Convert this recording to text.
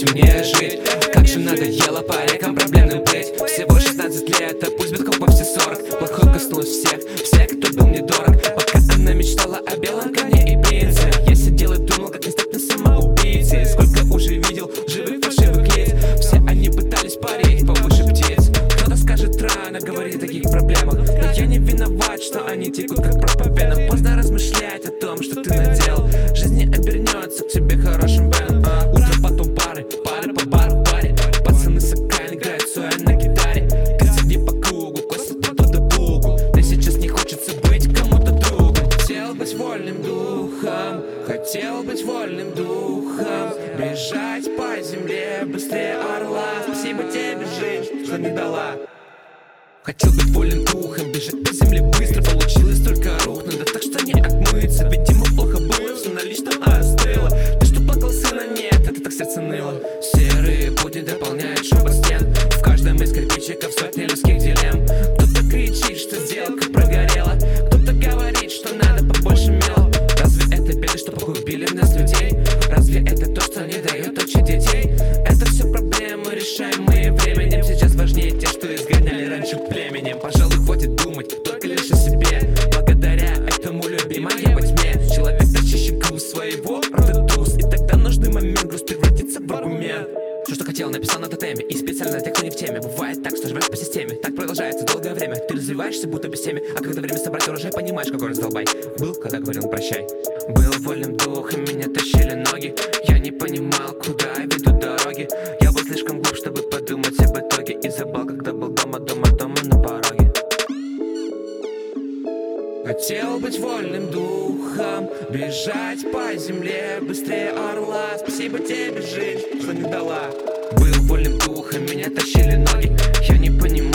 дайте мне жить. Как же надоело по рекам проблемным плыть. Всего 16 лет, а пусть битков по все 40. Плохое коснулось всех, кто был мне дорог. Пока она мечтала о белом коне и принце, я сидел и думал, как не стать на самоубийцей. Сколько уже видел живых фальшивых лиц, все они пытались парить повыше птиц. Кто-то скажет рано говорить о таких проблемах, но я не виноват, что они текут как кровь по венам. Поздно размышлять о том, что ты наделал. Жизнь не обернется к тебе хорошим бэном. Утро, потом пары по бару, баре. Пацаны с окраин играют соя на гитаре. Ты сиди по кругу, косят оттуда бугу. Мне сейчас не хочется быть кому-то другом. Хотел быть вольным духом, хотел быть вольным духом. Бежать по земле быстрее орла. Спасибо тебе, жизнь, что не дала. Хотел быть вольным духом, бежать по земле быстро. Получилось только рухнуть, да так что не отмыться. Видимо, плохо было, все на личном остыло. Ты что плакал, сына, нет, это так сердце ныло. Серые будни дополняют шепот стен. В каждом из кирпичиков сотни людских дилемм. Кто-то кричит, что сделка прогорела, кто-то говорит, что надо побольше мела. Разве это беды, что погубили в нас людей? Разве это то, что не дает учить детей? Это все проблемы, решаемые временем. Сейчас важнее те, что изгоняли раньше племенем. Пожалуй, хватит думать только лишь о себе. Благодаря этому любимая во тьме. Человек тащащий груз своего рода туз. И тогда нужный момент груз превратится в аргумент. Все, что хотел, написал на тотеме. И специально для тех, кто не в теме. Бывает так, что живешь по системе. Так продолжается долгое время. Ты развиваешься, будто без темы. А когда время собрать урожай, понимаешь, какой раздолбай. Был, когда говорил прощай. Был вольным духом, меня тащили ноги. Я не понимал, куда ведут дороги. Я был слишком глуп, чтобы подумать об итоге. И забыл, когда был дома на пороге. Хотел быть вольным духом, бежать по земле быстрее орла. Спасибо тебе, жизнь, что не дала. Был вольным духом, меня тащили ноги. Я не понимал,